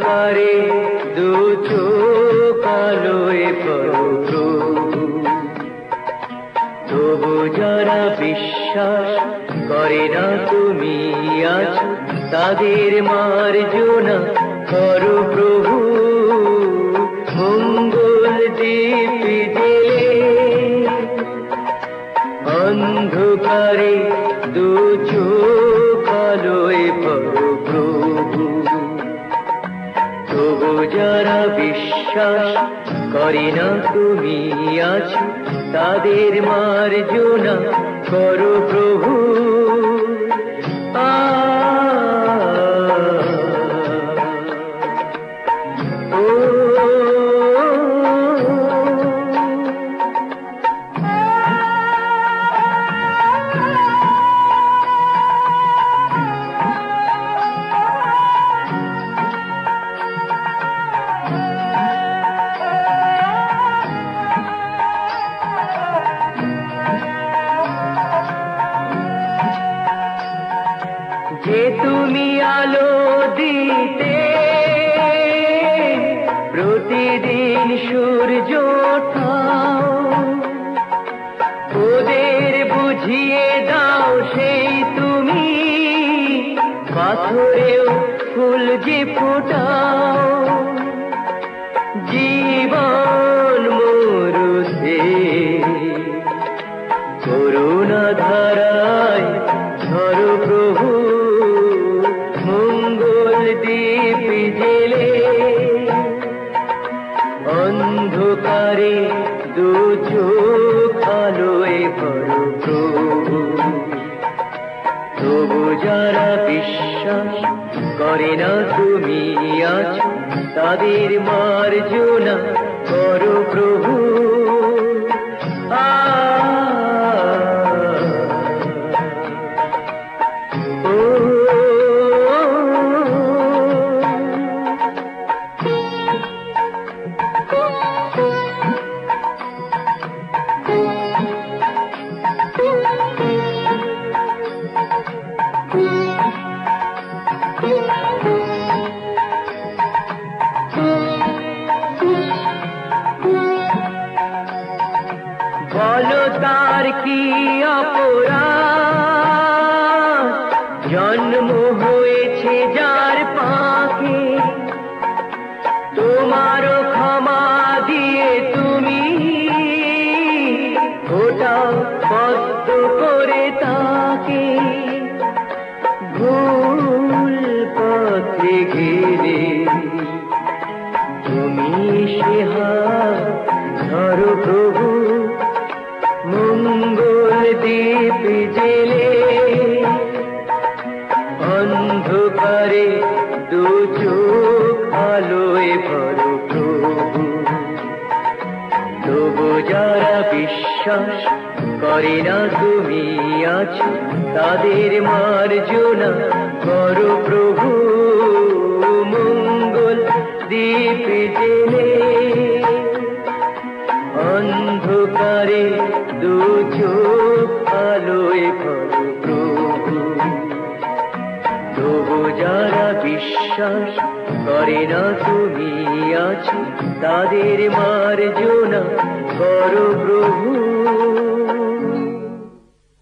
অন্ধকারে দু চোখ আলোয় করো প্রভু। তবু যারা বিশ্বাস করে না তুমি আছো, তাদের মার্জনা করো প্রভু। মঙ্গল দীপ জেলে অন্ধকারে দু চোখ আলোয় করো প্রভু। তবু যারা বিশ্বাস করে না তুমি আছো, তাদের মার্জনা করো প্রভু। যে তুমি আলো দিতে প্রতিদিন সূর্য ওঠাও, ওদের বুঝিয়ে দাও সেই তুমি পাথরেও ফুল যে ফোটাও। জীবন মরুতে করুণা ধারায় ধরো প্রভু। মঙ্গল দীপ জেলে অন্ধকারে দু চোখ আলোয় ভরো প্রভু। তবু যারা বিশ্বাস করে না তুমি আছো, তাদের মার্জনা করো প্রভু। বলো তার কি অপরাধ, জন্ম হয়েছে যার পাখি। তোমারও ক্ষমা দিয়ে তুমি ওটাও কষ্ট করে তাকে। ভুল পথে গেলে তুমি সে হাত ধরো প্রভু। মঙ্গল দীপ জেলে অন্ধকারে দু চোখ আলোয় ভরো প্রভু। তবু যারা বিশ্বাস করে না তুমি আছো, তাদের মার্জনা করো প্রভু। মঙ্গল দীপ জেলে অন্ধকারে দু চোখ আলোয় ভরো প্রভু। তবু যারা বিশ্বাস করে না তুমি আছো, তাদের মার্জনা করো প্রভু।